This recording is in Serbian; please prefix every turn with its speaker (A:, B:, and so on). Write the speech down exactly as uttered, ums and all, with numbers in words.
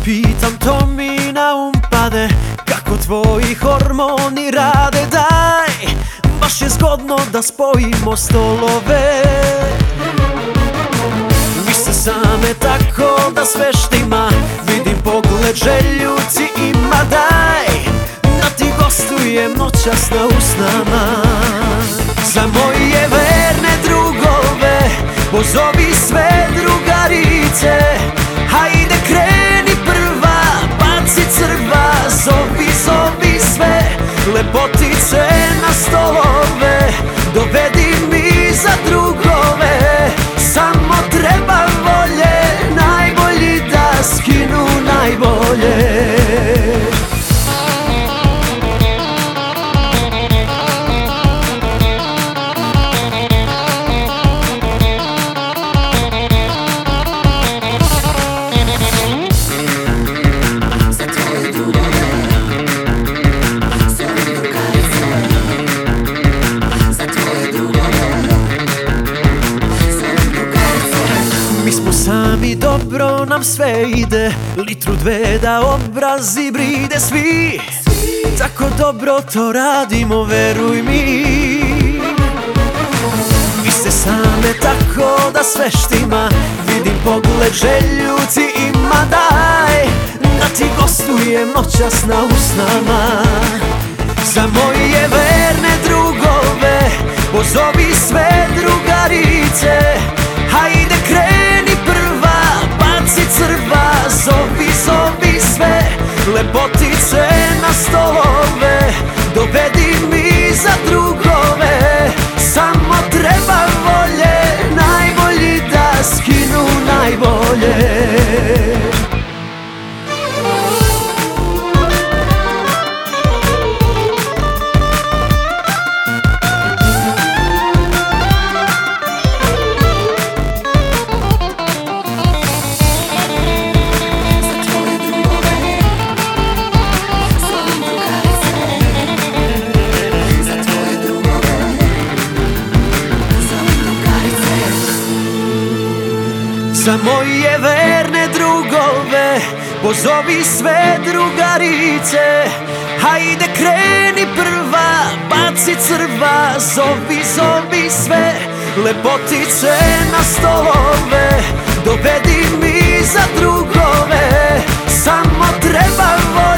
A: pitam, to mi na um pade, kako tvoji hormoni rade. Daj, baš je zgodno da spojimo stolove. Vi ste same tako da sve štima, vidim pogled željuci ima. Daj, da ti gostujem noćas na usnama. Za moje verne drugove pozovi sve drugarice. Hajde kreni prva, baci crva, zovi, zovi sve lepotice na stolove. Dovedi mi za drugove, samo treba volje, najbolji da skinu najbolje. Sami dobro nam sve ide, litru dve da obrazi bride. Svi tako dobro to radimo, veruj mi. Vi ste same tako da sve štima, vidim pogled željuci ima. Daj, da ti gostujem noćas na usnama. Za moje verne drugove pozovi sve drugarice. Hajde kreni prva, baci crva, zovi, zovi sve lepotice na stolove. Dovedi mi za drugove, samo treba volje, najbolji da skinu najbolje. Za moje verne drugove pozovi sve drugarice. Hajde kreni prva, baci crva, zovi, zovi sve lepotice na stolove. Dovedi mi za drugove, samo treba volje.